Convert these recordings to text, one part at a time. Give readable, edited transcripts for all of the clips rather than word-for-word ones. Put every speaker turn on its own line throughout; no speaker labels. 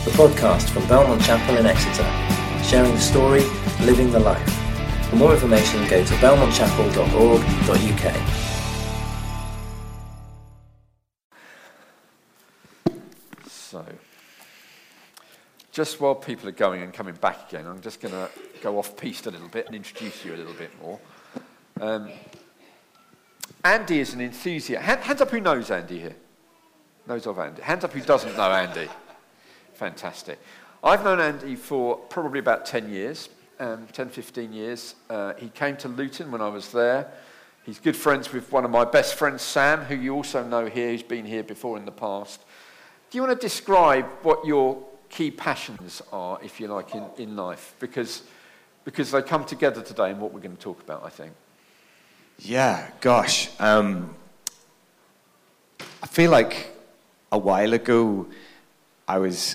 the podcast from Belmont Chapel in Exeter, sharing the story, living the life. For more information, go to belmontchapel.org.uk.
So, just while people are going and coming back again, I'm just going to go off-piste a little bit and introduce you a little bit more. Andy is an enthusiast. Hands up who knows Andy here. Knows of Andy. Hands up who doesn't know Andy. Fantastic. I've known Andy for probably about 10 years, 15 years. He came to Luton when I was there. He's good friends with one of my best friends, Sam, who you also know here, who's been here before in the past. Do you want to describe what your key passions are, if you like, in life? Because they come together today in what we're going to talk about, I think.
Yeah, gosh. I feel like a while ago I was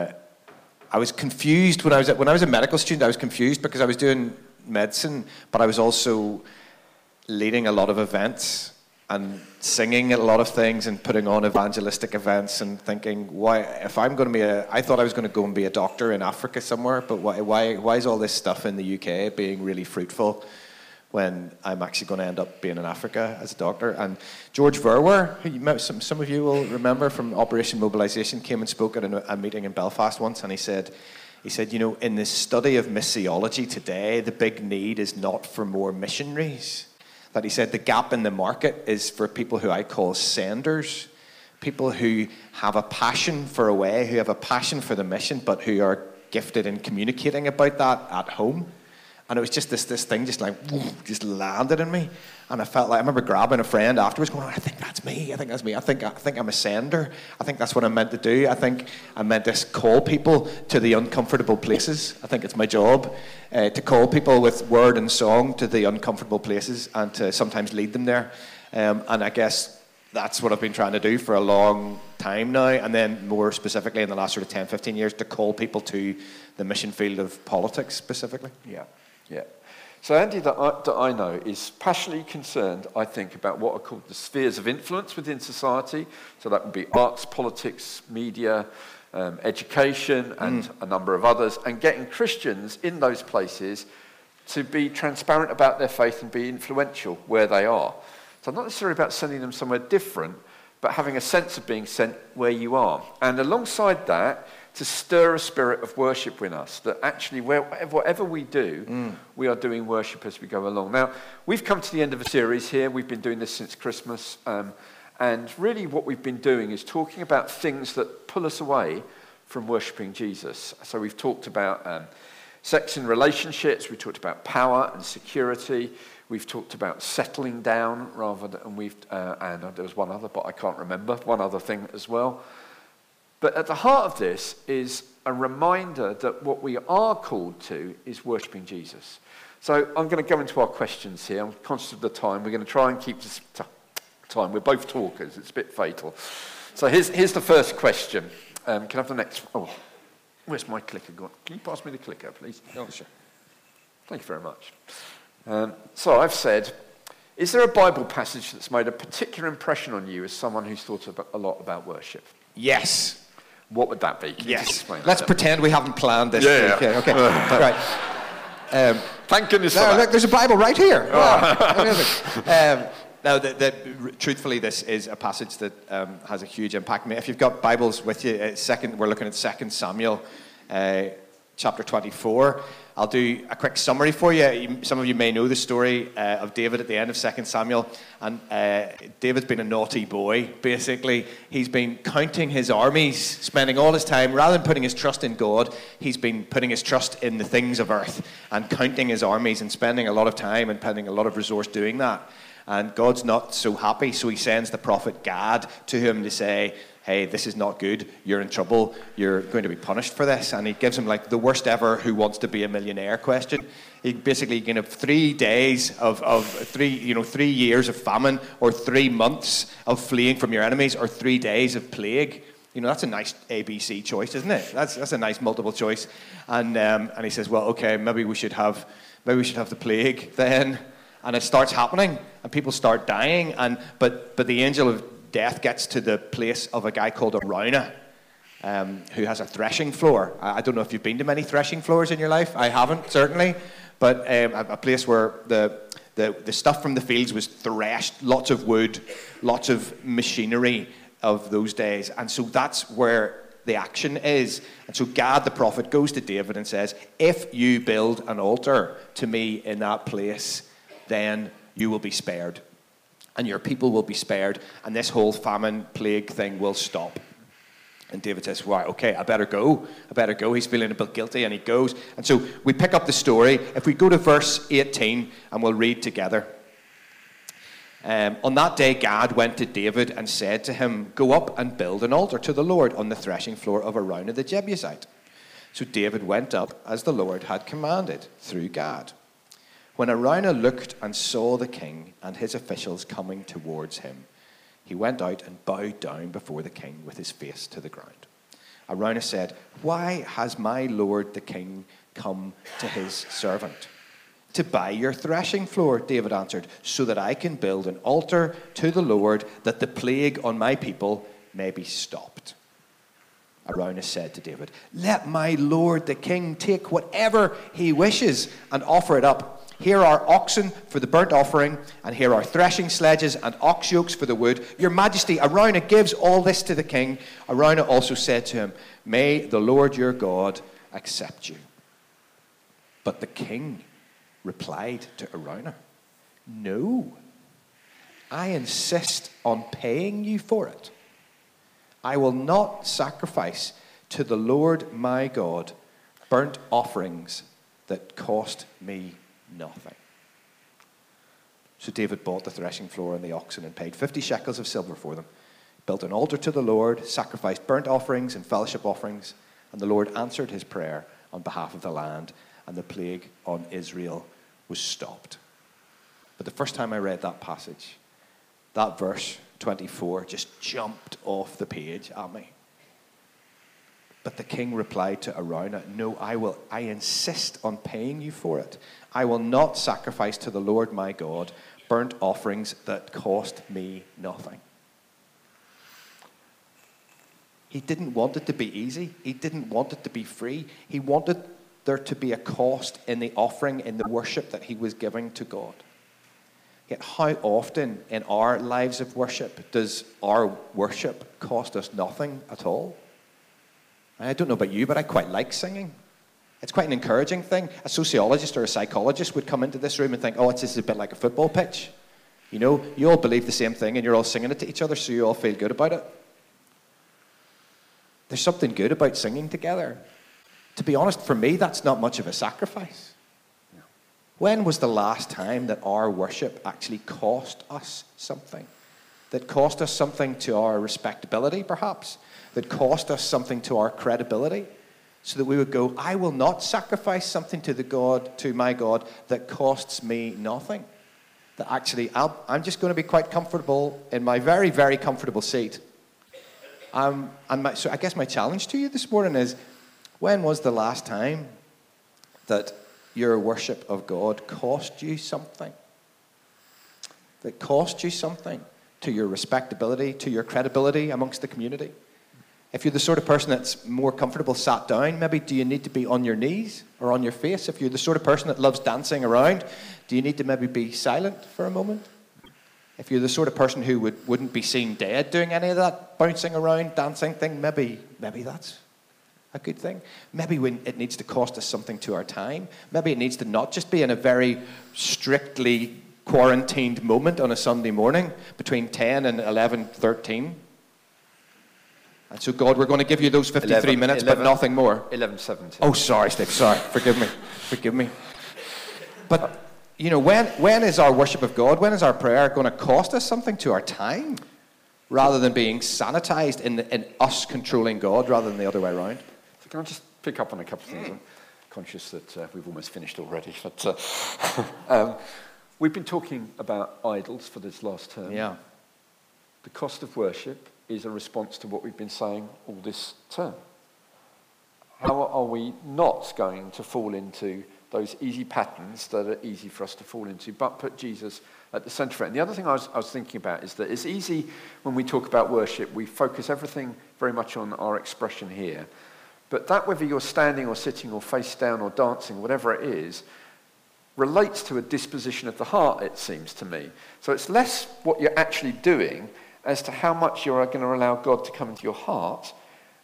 confused when I was a medical student. I was confused because I was doing medicine, but I was also leading a lot of events and singing at a lot of things and putting on evangelistic events and thinking, I thought I was going to go and be a doctor in Africa somewhere, but why is all this stuff in the UK being really fruitful when I'm actually going to end up being in Africa as a doctor? And George Verwer, who you met, some of you will remember from Operation Mobilisation, came and spoke at a meeting in Belfast once, and he said, you know, in the study of missiology today, the big need is not for more missionaries. That he said the gap in the market is for people who I call senders, people who have a passion for a way, who have a passion for the mission, but who are gifted in communicating about that at home. And it was just this thing just landed in me. And I felt like, I remember grabbing a friend afterwards going, I think that's me. I think I'm a sender. I think that's what I'm meant to do. I think I'm meant to call people to the uncomfortable places. I think it's my job to call people with word and song to the uncomfortable places and to sometimes lead them there. And I guess that's what I've been trying to do for a long time now. And then more specifically in the last sort of 10, 15 years, to call people to the mission field of politics specifically.
Yeah. So Andy, that I know, is passionately concerned, I think, about what are called the spheres of influence within society. So that would be arts, politics, media, education, and a number of others, and getting Christians in those places to be transparent about their faith and be influential where they are. So not necessarily about sending them somewhere different, but having a sense of being sent where you are. And alongside that, to stir a spirit of worship in us, that actually whatever we do, we are doing worship as we go along. Now, we've come to the end of a series here. We've been doing this since Christmas. And really what we've been doing is talking about things that pull us away from worshipping Jesus. So we've talked about sex and relationships. We talked about power and security. We've talked about settling down and there was one other, but I can't remember, one other thing as well. But at the heart of this is a reminder that what we are called to is worshipping Jesus. So I'm going to go into our questions here. I'm conscious of the time. We're going to try and keep this time. We're both talkers. It's a bit fatal. So here's the first question. Can I have the next? Oh, where's my clicker gone? Can you pass me the clicker, please? Oh, sure. Thank you very much. So I've said, is there a Bible passage that's made a particular impression on you as someone who's thought a lot about worship?
Yes.
What would that be?
Yes. Let's pretend we haven't planned this.
Yeah.
Okay. Right.
Thank goodness for that.
Look, there's a Bible right here. Now, truthfully, this is a passage that has a huge impact on me. If you've got Bibles with you, we're looking at 2 Samuel, chapter 24. I'll do a quick summary for you. Some of you may know the story of David at the end of 2 Samuel. And David's been a naughty boy, basically. He's been counting his armies, spending all his time, rather than putting his trust in God, he's been putting his trust in the things of earth and counting his armies and spending a lot of time and spending a lot of resource doing that. And God's not so happy, so he sends the prophet Gad to him to say, hey, this is not good, you're in trouble, you're going to be punished for this. And he gives him like the worst ever who wants to be a millionaire question. He basically can have 3 days of 3 years of famine, or 3 months of fleeing from your enemies, or 3 days of plague. You know, that's a nice ABC choice, isn't it? That's a nice multiple choice. And he says, well, okay, maybe we should have the plague then. And it starts happening, and people start dying. But the angel of death gets to the place of a guy called Araunah. who has a threshing floor. I don't know if you've been to many threshing floors in your life. I haven't, certainly. But a place where the stuff from the fields was threshed, lots of wood, lots of machinery of those days. And so that's where the action is. And so Gad the prophet goes to David and says, if you build an altar to me in that place, then you will be spared. And your people will be spared. And this whole famine plague thing will stop. And David says, right, okay, I better go. He's feeling a bit guilty, and he goes. And so we pick up the story. If we go to verse 18, and we'll read together. On that day, Gad went to David and said to him, go up and build an altar to the Lord on the threshing floor of Araunah the Jebusite. So David went up as the Lord had commanded through Gad. When Araunah looked and saw the king and his officials coming towards him, he went out and bowed down before the king with his face to the ground. Araunah said, why has my lord the king come to his servant? To buy your threshing floor, David answered, so that I can build an altar to the Lord, that the plague on my people may be stopped. Araunah said to David, let my lord the king take whatever he wishes and offer it up. Here are oxen for the burnt offering, and here are threshing sledges and ox yokes for the wood. Your majesty, Araunah gives all this to the king. Araunah also said to him, may the Lord your God accept you. But the king replied to Araunah, no, I insist on paying you for it. I will not sacrifice to the Lord my God burnt offerings that cost me nothing. So David bought the threshing floor and the oxen and paid 50 shekels of silver for them, built an altar to the Lord, sacrificed burnt offerings and fellowship offerings, and the Lord answered his prayer on behalf of the land, and the plague on Israel was stopped. But the first time I read that passage, that verse 24 just jumped off the page at me. But the king replied to Araunah, no, I insist on paying you for it. I will not sacrifice to the Lord my God burnt offerings that cost me nothing. He didn't want it to be easy. He didn't want it to be free. He wanted there to be a cost in the offering, in the worship that he was giving to God. Yet how often in our lives of worship does our worship cost us nothing at all? I don't know about you, but I quite like singing. It's quite an encouraging thing. A sociologist or a psychologist would come into this room and think, oh, it's just a bit like a football pitch. You know, you all believe the same thing and you're all singing it to each other, so you all feel good about it. There's something good about singing together. To be honest, for me, that's not much of a sacrifice. When was the last time that our worship actually cost us something? That cost us something to our respectability, perhaps? That cost us something to our credibility? So that we would go, I will not sacrifice something to my God that costs me nothing. That actually, I'm just going to be quite comfortable in my very, very comfortable seat. So I guess my challenge to you this morning is, when was the last time that your worship of God cost you something? That cost you something to your respectability, to your credibility amongst the community? If you're the sort of person that's more comfortable sat down, maybe do you need to be on your knees or on your face? If you're the sort of person that loves dancing around, do you need to maybe be silent for a moment? If you're the sort of person who wouldn't be seen dead doing any of that bouncing around, dancing thing, maybe that's a good thing. Maybe when it needs to cost us something to our time. Maybe it needs to not just be in a very strictly quarantined moment on a Sunday morning between 10 and 11:13. And so, God, we're going to give you those 53 minutes, but nothing more.
11:17.
Oh, sorry, Steve. Sorry. Forgive me. But, you know, when is our worship of God, when is our prayer going to cost us something to our time, rather than being sanitized in us controlling God, rather than the other way around?
So can I just pick up on a couple of things? I'm conscious that we've almost finished already. But we've been talking about idols for this last term.
Yeah.
The cost of worship is a response to what we've been saying all this term. How are we not going to fall into those easy patterns that are easy for us to fall into, but put Jesus at the centre of it. And the other thing I was thinking about is that it's easy when we talk about worship, we focus everything very much on our expression here. But that, whether you're standing or sitting or face down or dancing, whatever it is, relates to a disposition of the heart, it seems to me. So it's less what you're actually doing as to how much you're going to allow God to come into your heart.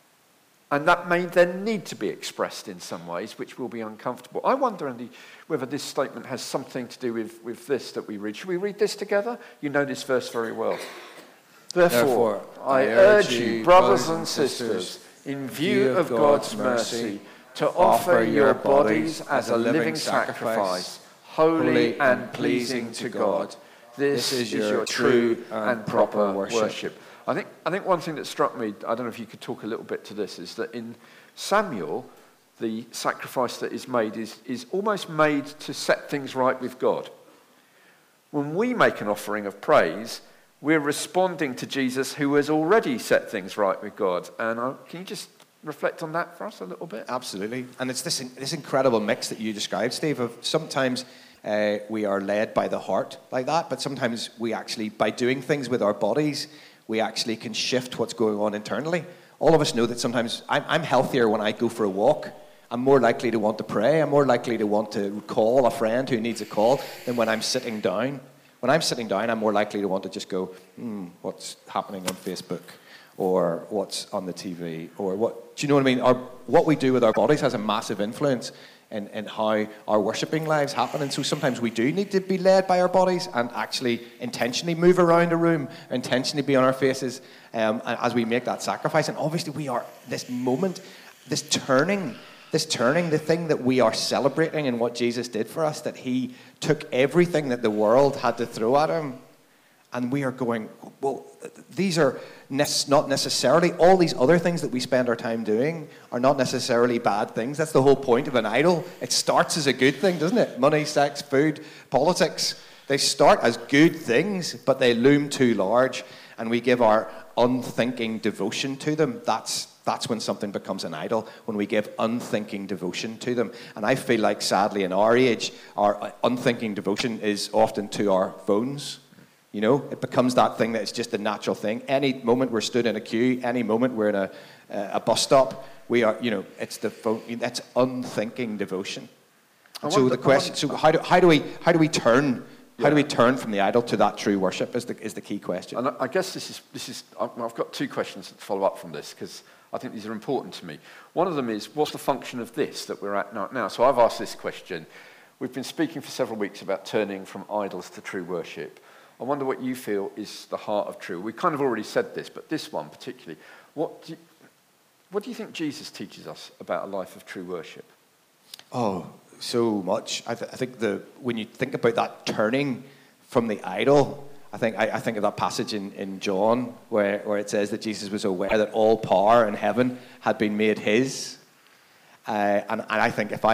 And that may then need to be expressed in some ways, which will be uncomfortable. I wonder, Andy, whether this statement has something to do with this that we read. Should we read this together? You know this verse very well. Therefore, I urge you, brothers and sisters, in view of God's mercy, to offer your bodies as a living sacrifice, holy and pleasing to God. This is your true and proper worship. I think one thing that struck me, I don't know if you could talk a little bit to this, is that in Samuel, the sacrifice that is made is almost made to set things right with God. When we make an offering of praise, we're responding to Jesus, who has already set things right with God. And can you just reflect on that for us a little bit?
Absolutely. And it's this incredible mix that you described, Steve, of sometimes we are led by the heart like that, but sometimes we actually, by doing things with our bodies, we actually can shift what's going on internally. All of us know that sometimes I'm healthier when I go for a walk. I'm more likely to want to pray. I'm more likely to want to call a friend who needs a call than when I'm sitting down. When I'm sitting down, I'm more likely to want to just go, what's happening on Facebook? Or what's on the TV? Or what, do you know what I mean? What we do with our bodies has a massive influence in how our worshipping lives happen. And so sometimes we do need to be led by our bodies and actually intentionally move around a room, intentionally be on our faces as we make that sacrifice. And obviously we are, this moment, this turning, the thing that we are celebrating and what Jesus did for us, that he took everything that the world had to throw at him. And we are going, well, these are not necessarily, all these other things that we spend our time doing are not necessarily bad things. That's the whole point of an idol. It starts as a good thing, doesn't it? Money, sex, food, politics. They start as good things, but they loom too large, and we give our unthinking devotion to them. That's when something becomes an idol, when we give unthinking devotion to them. And I feel like, sadly, in our age, our unthinking devotion is often to our phones. You know, it becomes that thing that it's just a natural thing. Any moment we're stood in a queue, any moment we're in a bus stop, we are, you know, it's the phone. That's unthinking devotion. So the question: so how do we turn? How do we turn from the idol to that true worship? Is the key question.
And I guess this is. I've got two questions to follow up from this because I think these are important to me. One of them is, what's the function of this that we're at now? So I've asked this question. We've been speaking for several weeks about turning from idols to true worship. I wonder what you feel is the heart of true. We kind of already said this, but this one particularly. What do you think Jesus teaches us about a life of true worship?
Oh, so much. I think when you think about that turning from the idol, I think of that passage in John where it says that Jesus was aware that all power in heaven had been made his. And I think if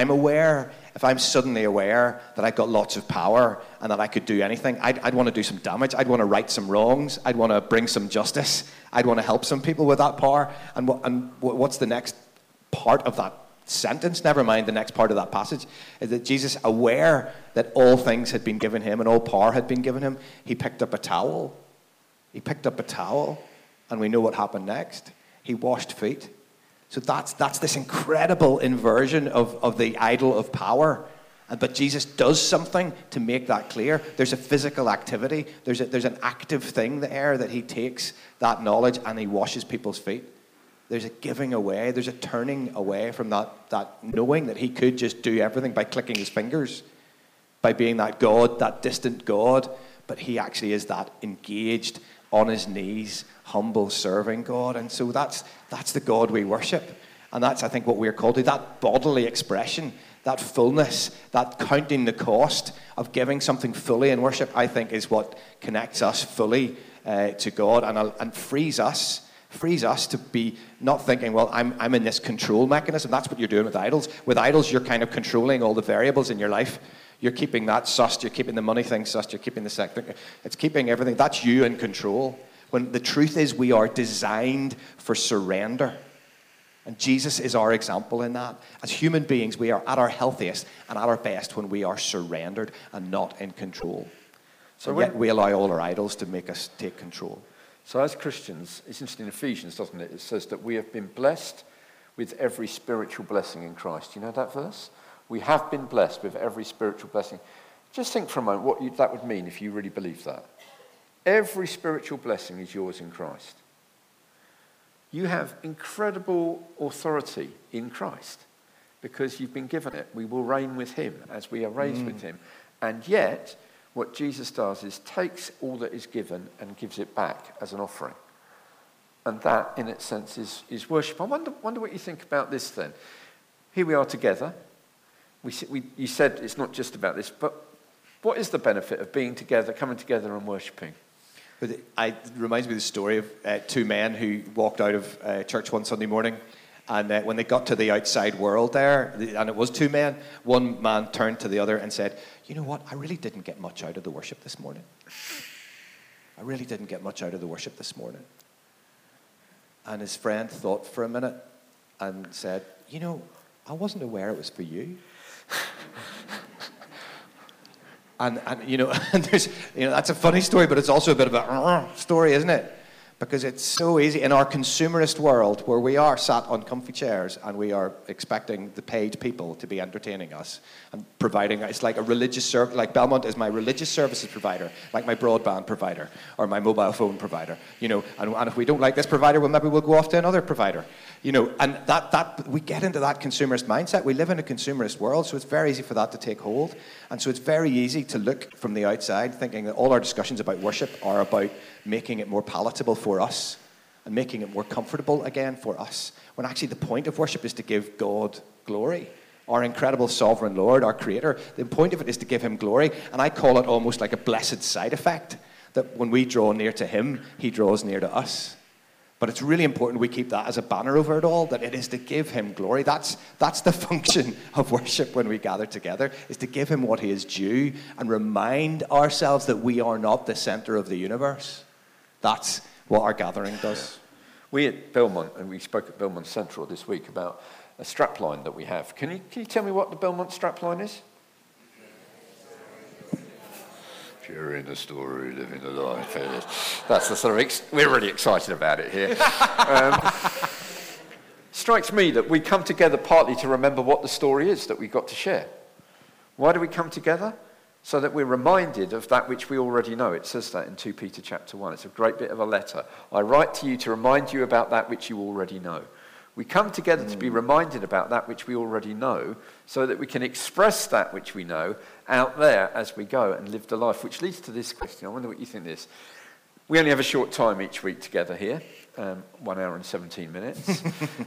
I'm suddenly aware that I've got lots of power and that I could do anything, I'd want to do some damage. I'd want to right some wrongs. I'd want to bring some justice. I'd want to help some people with that power. And what's the next part of that sentence? Never mind the next part of that passage. Is that Jesus, aware that all things had been given him and all power had been given him, he picked up a towel. And we know what happened next. He washed feet. So that's this incredible inversion of the idol of power. But Jesus does something to make that clear. There's a physical activity. There's an active thing there that he takes that knowledge and he washes people's feet. There's a giving away. There's a turning away from that knowing that he could just do everything by clicking his fingers, by being that God, that distant God. But he actually is that engaged, on his knees, humble, serving God. And so that's the God we worship. And that's, I think, what we're called to. That bodily expression, that fullness, that counting the cost of giving something fully in worship, I think, is what connects us fully to God and frees us to be not thinking, well, I'm in this control mechanism. That's what you're doing with idols. With idols, you're kind of controlling all the variables in your life. You're keeping that sussed. You're keeping the money thing sussed. You're keeping the sex thing. It's keeping everything. That's you in control. When the truth is we are designed for surrender. And Jesus is our example in that. As human beings, we are at our healthiest and at our best when we are surrendered and not in control. So yet we allow all our idols to make us take control.
So as Christians, it's interesting in Ephesians, doesn't it? It says that we have been blessed with every spiritual blessing in Christ. Do you know that verse? We have been blessed with every spiritual blessing. Just think for a moment what that would mean if you really believed that. Every spiritual blessing is yours in Christ. You have incredible authority in Christ because you've been given it. We will reign with him as we are raised with him. And yet, what Jesus does is takes all that is given and gives it back as an offering. And that, in its sense, is worship. I wonder what you think about this then. Here we are together. You said it's not just about this, but what is the benefit of being together, coming together and worshipping?
It reminds me of the story of two men who walked out of church one Sunday morning, and when they got to the outside world there, and it was two men, one man turned to the other and said, "You know what, I really didn't get much out of the worship this morning. I really didn't get much out of the worship this morning." And his friend thought for a minute and said, "You know, I wasn't aware it was for you." And and there's, that's a funny story, but it's also a bit of a story, isn't it? Because it's so easy in our consumerist world where we are sat on comfy chairs and we are expecting the paid people to be entertaining us and providing. It's like a religious service, like Belmont is my religious services provider, like my broadband provider or my mobile phone provider. And if we don't like this provider, well, maybe we'll go off to another provider. And that we get into that consumerist mindset. We live in a consumerist world, so it's very easy for that to take hold. And so it's very easy to look from the outside thinking that all our discussions about worship are about making it more palatable for us and making it more comfortable again for us, when actually the point of worship is to give God glory. Our incredible sovereign Lord, our creator, the point of it is to give him glory. And I call it almost like a blessed side effect, that when we draw near to him, he draws near to us. But it's really important we keep that as a banner over it all, that it is to give him glory. That's the function of worship when we gather together, is to give him what he is due and remind ourselves that we are not the center of the universe. That's what our gathering does.
We at Belmont, and we spoke at Belmont Central this week about a strapline that we have. Can you tell me what the Belmont strapline is? Sharing the story, living the life. That's the sort of we're really excited about it here. Strikes me that we come together partly to remember what the story is that we've got to share. Why do we come together? So that we're reminded of that which we already know. It says that in 2 Peter chapter 1. It's a great bit of a letter. I write to you to remind you about that which you already know. We come together to be reminded about that which we already know, so that we can express that which we know out there as we go and live the life. Which leads to this question. I wonder what you think this. We only have a short time each week together here, 1 hour and 17 minutes.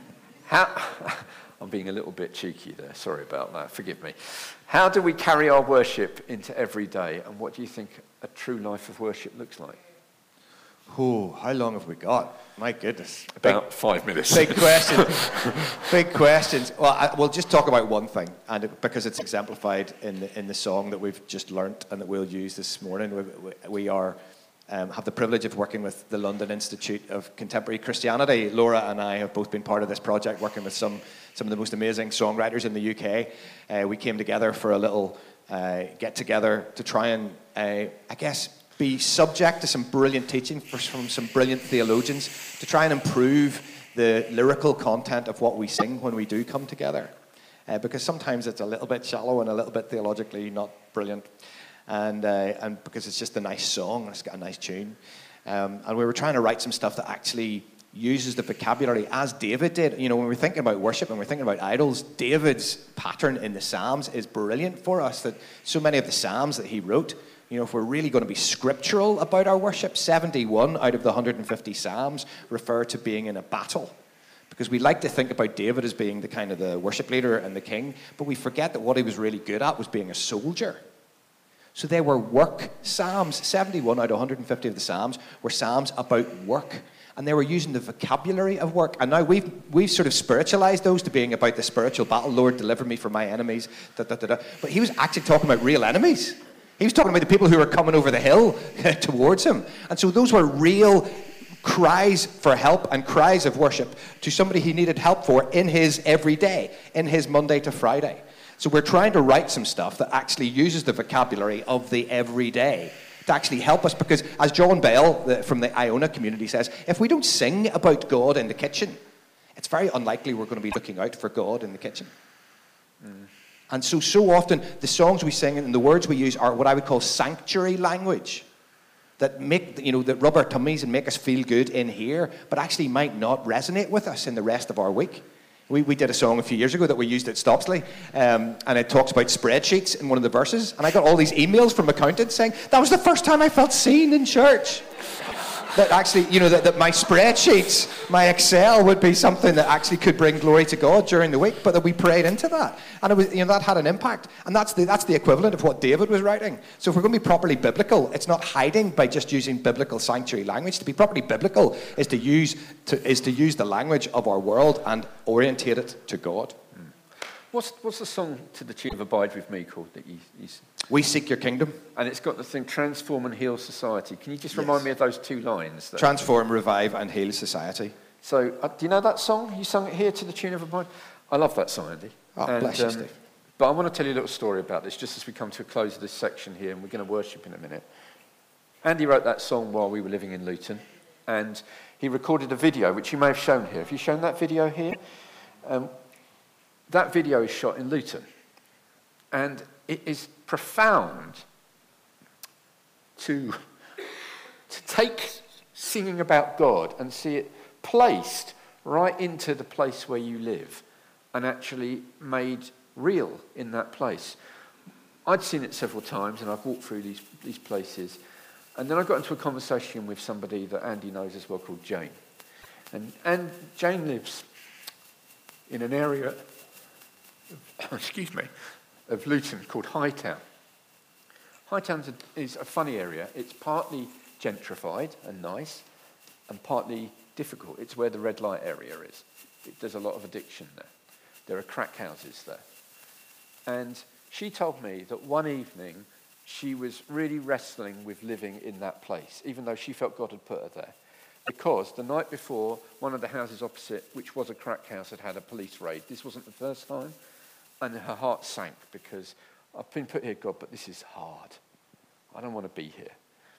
I'm being a little bit cheeky there. Sorry about that. Forgive me. How do we carry our worship into every day? And what do you think a true life of worship looks like?
Oh, how long have we got? My goodness.
About 5 minutes.
Big questions. Big questions. Well, we'll just talk about one thing, and because it's exemplified in the song that we've just learnt and that we'll use this morning. We are have the privilege of working with the London Institute of Contemporary Christianity. Laura and I have both been part of this project, working with some of the most amazing songwriters in the UK. We came together for a little get-together to try and, be subject to some brilliant teaching from some brilliant theologians to try and improve the lyrical content of what we sing when we do come together. Because sometimes it's a little bit shallow and a little bit theologically not brilliant. And because it's just a nice song, it's got a nice tune. And we were trying to write some stuff that actually uses the vocabulary as David did. When we're thinking about worship and we're thinking about idols, David's pattern in the Psalms is brilliant for us, that so many of the Psalms that he wrote, if we're really going to be scriptural about our worship, 71 out of the 150 Psalms refer to being in a battle. Because we like to think about David as being the kind of the worship leader and the king, but we forget that what he was really good at was being a soldier. So they were work Psalms. 71 out of 150 of the Psalms were Psalms about work. And they were using the vocabulary of work. And now we've sort of spiritualized those to being about the spiritual battle. Lord, deliver me from my enemies. But he was actually talking about real enemies. He was talking about the people who were coming over the hill towards him. And so those were real cries for help and cries of worship to somebody he needed help for in his everyday, in his Monday to Friday. So we're trying to write some stuff that actually uses the vocabulary of the everyday to actually help us, because as John Bell from the Iona community says, if we don't sing about God in the kitchen, it's very unlikely we're going to be looking out for God in the kitchen. And so often the songs we sing and the words we use are what I would call sanctuary language, that make, that rub our tummies and make us feel good in here, but actually might not resonate with us in the rest of our week. We did a song a few years ago that we used at Stopsley, and it talks about spreadsheets in one of the verses, and I got all these emails from accountants saying, that was the first time I felt seen in church. That actually, that my spreadsheets, my Excel would be something that actually could bring glory to God during the week, but that we prayed into that. And it was, that had an impact. And that's the equivalent of what David was writing. So if we're going to be properly biblical, it's not hiding by just using biblical sanctuary language. To be properly biblical is to use the language of our world and orientate it to God.
What's the song to the tune of Abide With Me called that you
We Seek Your Kingdom.
And it's got the thing, transform and heal society. Can you just remind me of those two lines?
Transform, revive, and heal society.
So, do you know that song? You sung it here to the tune of Abide. I love that song, Andy.
Oh, bless you, Steve.
But I want to tell you a little story about this, just as we come to a close of this section here, and we're going to worship in a minute. Andy wrote that song while we were living in Luton, and he recorded a video, which you may have shown here. Have you shown that video here? That video is shot in Luton, and it is profound to take singing about God and see it placed right into the place where you live and actually made real in that place. I'd seen it several times, and I've walked through these places, and then I got into a conversation with somebody that Andy knows as well called Jane. And Jane lives in an area of Luton called Hightown. Hightown is a funny area. It's partly gentrified and nice, and partly difficult. It's where the red light area is. There's a lot of addiction there. There are crack houses there. And she told me that one evening she was really wrestling with living in that place, even though she felt God had put her there. Because the night before, one of the houses opposite, which was a crack house, had had a police raid. This wasn't the first time. And her heart sank because I've been put here, God, but this is hard. I don't want to be here.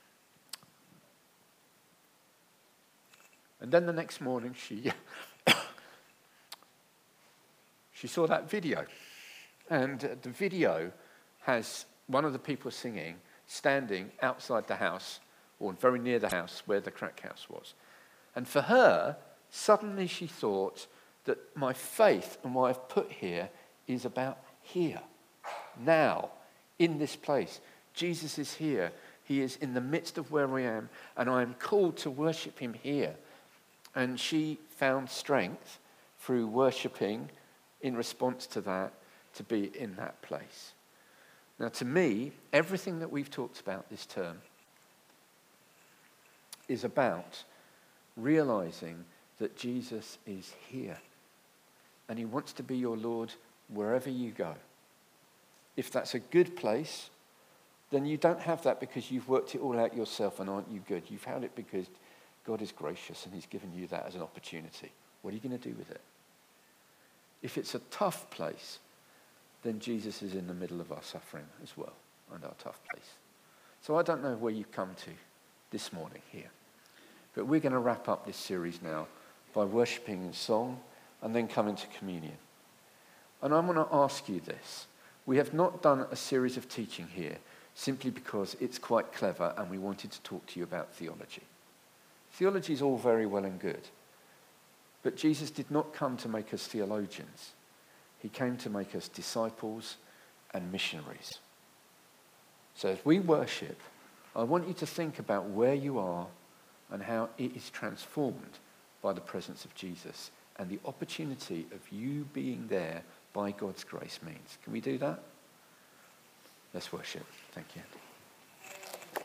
And then the next morning, she saw that video. And the video has one of the people singing standing outside the house, or very near the house where the crack house was. And for her, suddenly she thought that my faith and what I've put here is about here, now, in this place. Jesus is here. He is in the midst of where I am, and I am called to worship him here. And she found strength through worshipping in response to that, to be in that place. Now, to me, everything that we've talked about this term is about realizing that Jesus is here, and he wants to be your Lord wherever you go. If that's a good place, then you don't have that because you've worked it all out yourself and aren't you good. You've had it because God is gracious and he's given you that as an opportunity. What are you going to do with it? If it's a tough place, then Jesus is in the middle of our suffering as well, and our tough place. So I don't know where you've come to this morning here, but we're going to wrap up this series now by worshipping in song and then come into communion. And I want to ask you this. We have not done a series of teaching here simply because it's quite clever and we wanted to talk to you about theology. Theology is all very well and good, but Jesus did not come to make us theologians. He came to make us disciples and missionaries. So as we worship, I want you to think about where you are and how it is transformed by the presence of Jesus and the opportunity of you being there by God's grace means. Can we do that? Let's worship. Thank you.